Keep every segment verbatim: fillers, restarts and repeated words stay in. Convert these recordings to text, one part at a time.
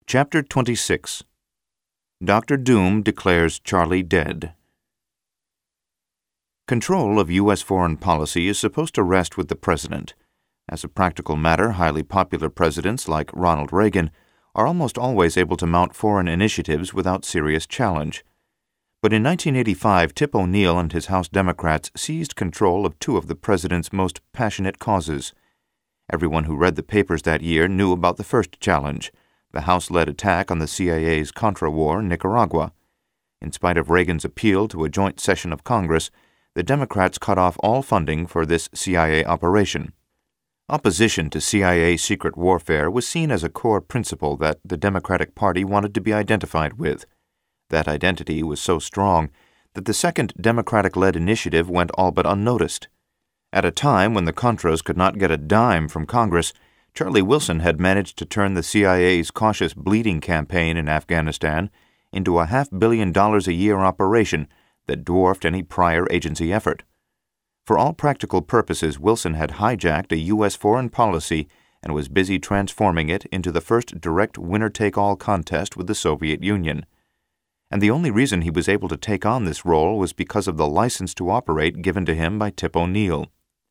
Chapter twenty-six. Doctor Doom declares Charlie dead. Control of U S foreign policy is supposed to rest with the president. As a practical matter, highly popular presidents like Ronald Reagan are almost always able to mount foreign initiatives without serious challenge. But in nineteen eighty-five, Tip O'Neill and his House Democrats seized control of two of the president's most passionate causes. Everyone who read the papers that year knew about the first challenge, the House-led attack on the C I A's Contra War in Nicaragua. In spite of Reagan's appeal to a joint session of Congress, the Democrats cut off all funding for this C I A operation. Opposition to C I A secret warfare was seen as a core principle that the Democratic Party wanted to be identified with. That identity was so strong that the second Democratic-led initiative went all but unnoticed. At a time when the Contras could not get a dime from Congress, Charlie Wilson had managed to turn the C I A's cautious bleeding campaign in Afghanistan into a half-billion dollars a year operation that dwarfed any prior agency effort. For all practical purposes, Wilson had hijacked a U S foreign policy and was busy transforming it into the first direct winner-take-all contest with the Soviet Union. And the only reason he was able to take on this role was because of the license to operate given to him by Tip O'Neill.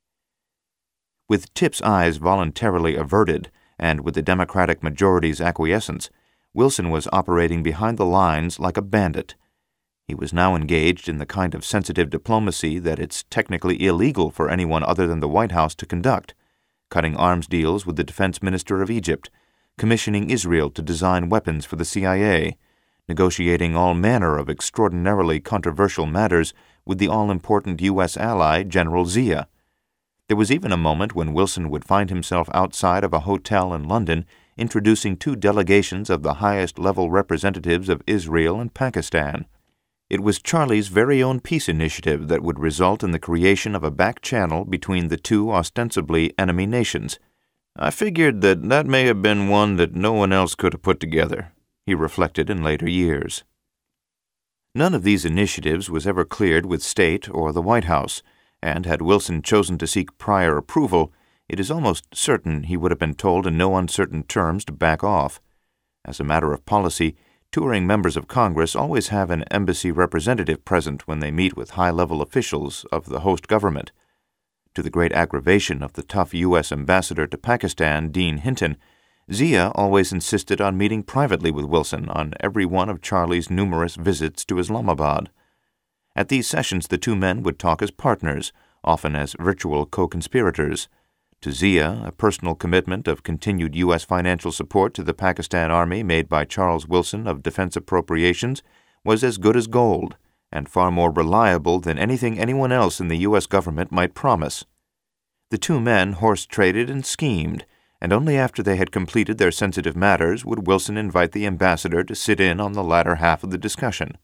With Tip's eyes voluntarily averted, and with the Democratic majority's acquiescence, Wilson was operating behind the lines like a bandit. He was now engaged in the kind of sensitive diplomacy that it's technically illegal for anyone other than the White House to conduct, cutting arms deals with the defense minister of Egypt, commissioning Israel to design weapons for the C I A, negotiating all manner of extraordinarily controversial matters with the all-important U S ally, General Zia. There was even a moment when Wilson would find himself outside of a hotel in London introducing two delegations of the highest-level representatives of Israel and Pakistan. It was Charlie's very own peace initiative that would result in the creation of a back channel between the two ostensibly enemy nations. "I figured that that may have been one that no one else could have put together," he reflected in later years. None of these initiatives was ever cleared with State or the White House, and had Wilson chosen to seek prior approval, it is almost certain he would have been told in no uncertain terms to back off. As a matter of policy, touring members of Congress always have an embassy representative present when they meet with high-level officials of the host government. To the great aggravation of the tough U S ambassador to Pakistan, Dean Hinton, Zia always insisted on meeting privately with Wilson on every one of Charlie's numerous visits to Islamabad. At these sessions, the two men would talk as partners, often as virtual co-conspirators. To Zia, a personal commitment of continued U S financial support to the Pakistan Army made by Charles Wilson of Defense Appropriations was as good as gold, and far more reliable than anything anyone else in the U S government might promise. The two men horse-traded and schemed, and only after they had completed their sensitive matters would Wilson invite the ambassador to sit in on the latter half of the discussion.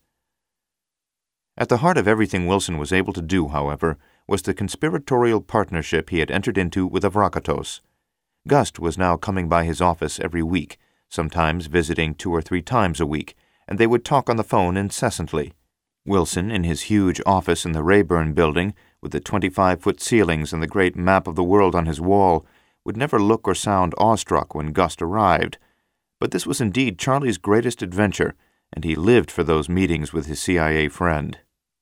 At the heart of everything Wilson was able to do, however, was the conspiratorial partnership he had entered into with Avrakatos. Gust was now coming by his office every week, sometimes visiting two or three times a week, and they would talk on the phone incessantly. Wilson, in his huge office in the Rayburn Building, with the twenty-five-foot ceilings and the great map of the world on his wall, would never look or sound awestruck when Gust arrived. But this was indeed Charlie's greatest adventure, and he lived for those meetings with his C I A friend.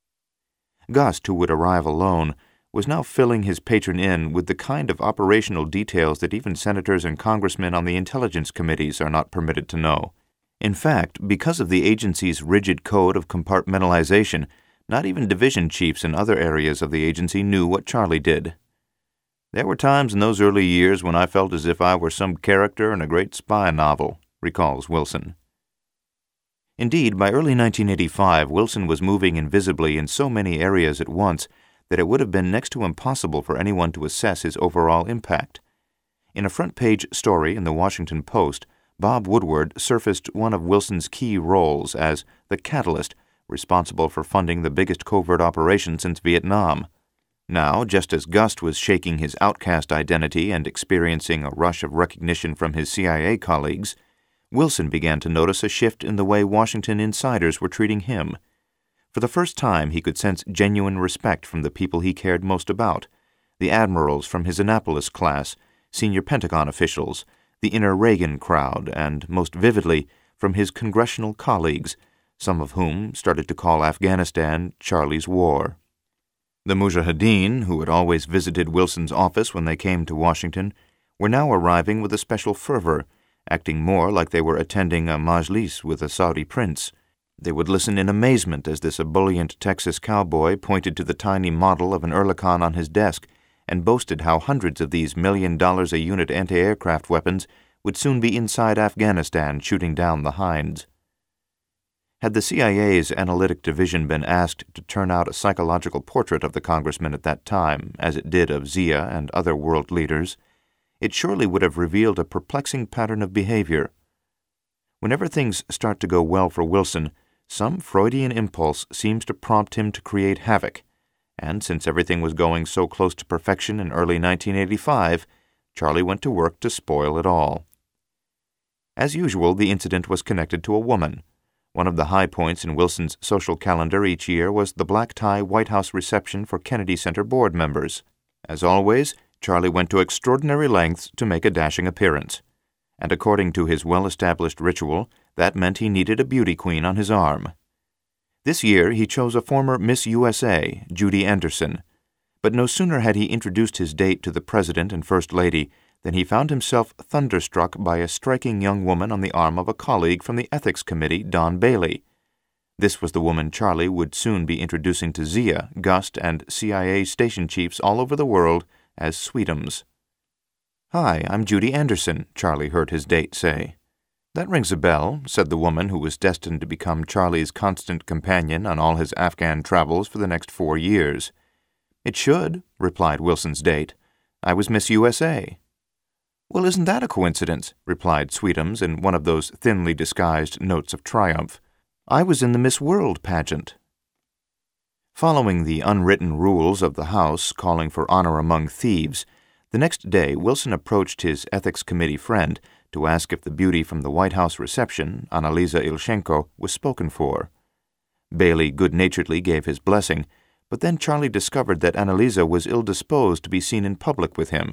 Gust, who would arrive alone, was now filling his patron in with the kind of operational details that even senators and congressmen on the intelligence committees are not permitted to know. In fact, because of the agency's rigid code of compartmentalization, not even division chiefs in other areas of the agency knew what Charlie did. "There were times in those early years when I felt as if I were some character in a great spy novel," recalls Wilson. Indeed, by early nineteen eighty-five, Wilson was moving invisibly in so many areas at once that it would have been next to impossible for anyone to assess his overall impact. In a front-page story in the Washington Post, Bob Woodward surfaced one of Wilson's key roles as the catalyst responsible for funding the biggest covert operation since Vietnam. Now, just as Gust was shaking his outcast identity and experiencing a rush of recognition from his C I A colleagues, Wilson began to notice a shift in the way Washington insiders were treating him. For the first time, he could sense genuine respect from the people he cared most about, the admirals from his Annapolis class, senior Pentagon officials, the inner Reagan crowd, and, most vividly, from his congressional colleagues, some of whom started to call Afghanistan Charlie's War. The Mujahideen, who had always visited Wilson's office when they came to Washington, were now arriving with a special fervor, acting more like they were attending a majlis with a Saudi prince. They would listen in amazement as this ebullient Texas cowboy pointed to the tiny model of an Oerlikon on his desk and boasted how hundreds of these million dollars a unit anti-aircraft weapons would soon be inside Afghanistan shooting down the Hinds. Had the C I A's analytic division been asked to turn out a psychological portrait of the congressman at that time, as it did of Zia and other world leaders, it surely would have revealed a perplexing pattern of behavior. Whenever things start to go well for Wilson, some Freudian impulse seems to prompt him to create havoc, and since everything was going so close to perfection in early nineteen eighty-five, Charlie went to work to spoil it all. As usual, the incident was connected to a woman. One of the high points in Wilson's social calendar each year was the black-tie White House reception for Kennedy Center board members. As always, Charlie went to extraordinary lengths to make a dashing appearance, and according to his well-established ritual, that meant he needed a beauty queen on his arm. This year he chose a former Miss U S A, Judy Anderson, but no sooner had he introduced his date to the President and First Lady than he found himself thunderstruck by a striking young woman on the arm of a colleague from the Ethics Committee, Don Bailey. This was the woman Charlie would soon be introducing to Zia, Gust, and C I A station chiefs all over the world as Sweetums. "Hi, I'm Judy Anderson," Charlie heard his date say. "That rings a bell," said the woman who was destined to become Charlie's constant companion on all his Afghan travels for the next four years. "It should," replied Wilson's date. "I was Miss U S A." "Well, isn't that a coincidence?" replied Sweetums in one of those thinly disguised notes of triumph. "I was in the Miss World pageant." Following the unwritten rules of the House calling for honor among thieves, the next day Wilson approached his Ethics Committee friend to ask if the beauty from the White House reception, Annalisa Ilchenko, was spoken for. Bailey good-naturedly gave his blessing, but then Charlie discovered that Annalisa was ill-disposed to be seen in public with him.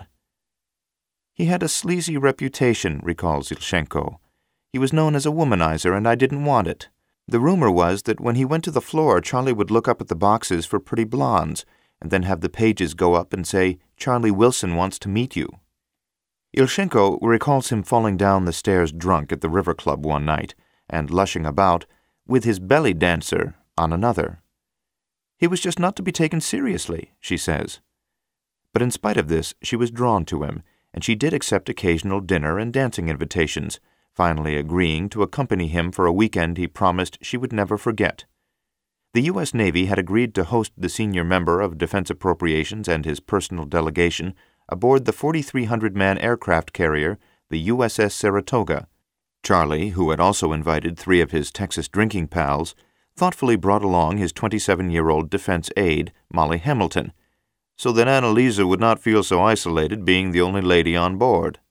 "He had a sleazy reputation," recalls Ilchenko. "He was known as a womanizer, and I didn't want it. The rumor was that when he went to the floor, Charlie would look up at the boxes for pretty blondes, and then have the pages go up and say, 'Charlie Wilson wants to meet you.'" Ilchenko recalls him falling down the stairs drunk at the River Club one night, and lushing about, with his belly dancer, on another. "He was just not to be taken seriously," she says. But in spite of this, she was drawn to him, and she did accept occasional dinner and dancing invitations, finally agreeing to accompany him for a weekend he promised she would never forget. The U S Navy had agreed to host the senior member of Defense Appropriations and his personal delegation aboard the forty-three hundred man aircraft carrier, the U S S Saratoga. Charlie, who had also invited three of his Texas drinking pals, thoughtfully brought along his twenty-seven-year-old defense aide, Molly Hamilton, so that Annalisa would not feel so isolated being the only lady on board.